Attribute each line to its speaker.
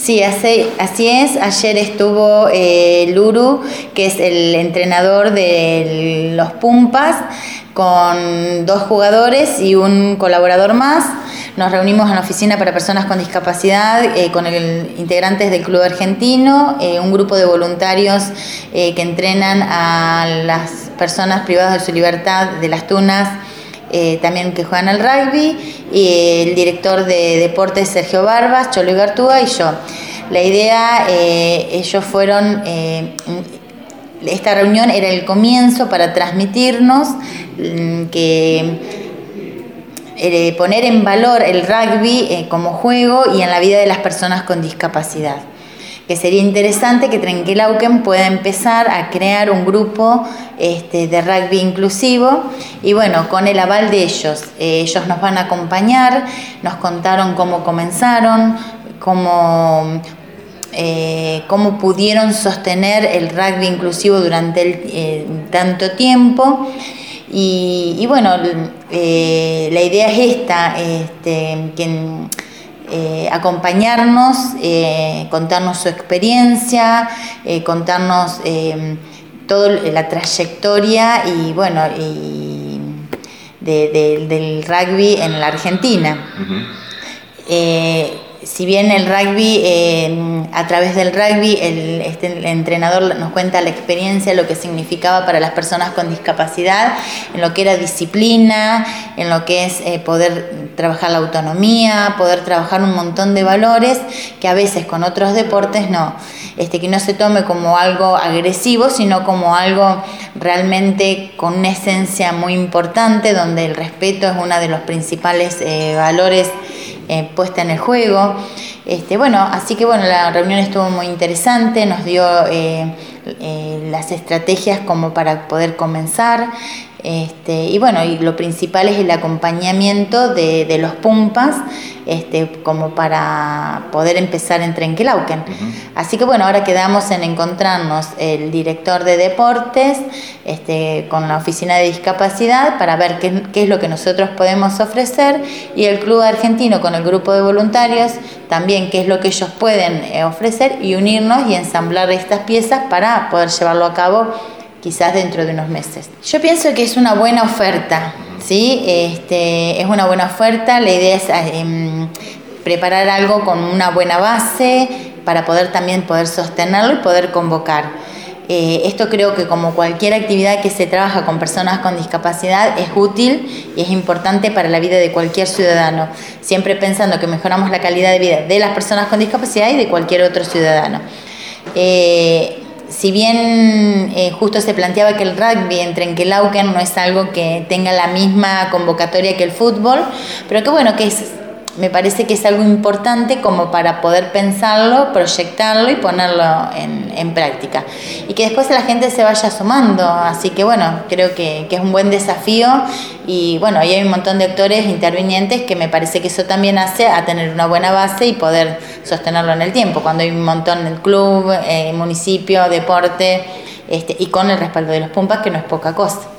Speaker 1: Sí, así es. Ayer estuvo Luru, que es el entrenador de los Pumpas, con 2 jugadores y un colaborador más. Nos reunimos en la oficina para personas con discapacidad con integrantes del Club Argentino, un grupo de voluntarios que entrenan a las personas privadas de su libertad de Las Tunas, también que juegan al rugby, y el director de deportes Sergio Barbas, Cholo Igartúa y yo. La idea, ellos fueron, esta reunión era el comienzo para transmitirnos poner en valor el rugby como juego y en la vida de las personas con discapacidad. Que sería interesante que Trenquelauquen pueda empezar a crear un grupo de rugby inclusivo y bueno, con el aval de ellos. Ellos nos van a acompañar, nos contaron cómo comenzaron, cómo pudieron sostener el rugby inclusivo durante tanto tiempo. Y bueno, la idea es esta, acompañarnos, contarnos su experiencia, contarnos toda la trayectoria y bueno, del rugby en la Argentina. Si bien el rugby, a través del rugby, el entrenador nos cuenta la experiencia, lo que significaba para las personas con discapacidad, en lo que era disciplina, en lo que es poder trabajar la autonomía, poder trabajar un montón de valores que a veces con otros deportes no, que no se tome como algo agresivo, sino como algo realmente con una esencia muy importante, donde el respeto es uno de los principales valores puesta en el juego. Así que bueno, la reunión estuvo muy interesante, nos dio las estrategias como para poder comenzar, y bueno, y lo principal es el acompañamiento de los Pumpas, como para poder empezar en Trenquelauquen. Así que bueno, ahora quedamos en encontrarnos el director de deportes con la oficina de discapacidad para ver qué es lo que nosotros podemos ofrecer, y el Club Argentino con el grupo de voluntarios también qué es lo que ellos pueden ofrecer, y unirnos y ensamblar estas piezas para poder llevarlo a cabo quizás dentro de unos meses. Yo pienso que es una buena oferta, ¿sí? Es una buena oferta. La idea es preparar algo con una buena base para poder sostenerlo y poder convocar. Esto creo que como cualquier actividad que se trabaja con personas con discapacidad es útil y es importante para la vida de cualquier ciudadano, siempre pensando que mejoramos la calidad de vida de las personas con discapacidad y de cualquier otro ciudadano. Si bien justo se planteaba que el rugby en Trenquelauquen no es algo que tenga la misma convocatoria que el fútbol, pero que bueno, me parece que es algo importante como para poder pensarlo, proyectarlo y ponerlo en práctica. Y que después la gente se vaya sumando. Así que bueno, creo que es un buen desafío. Y bueno, ahí hay un montón de actores intervinientes que me parece que eso también hace a tener una buena base y poder sostenerlo en el tiempo. Cuando hay un montón del club, municipio, deporte, y con el respaldo de los Pumpas, que no es poca cosa.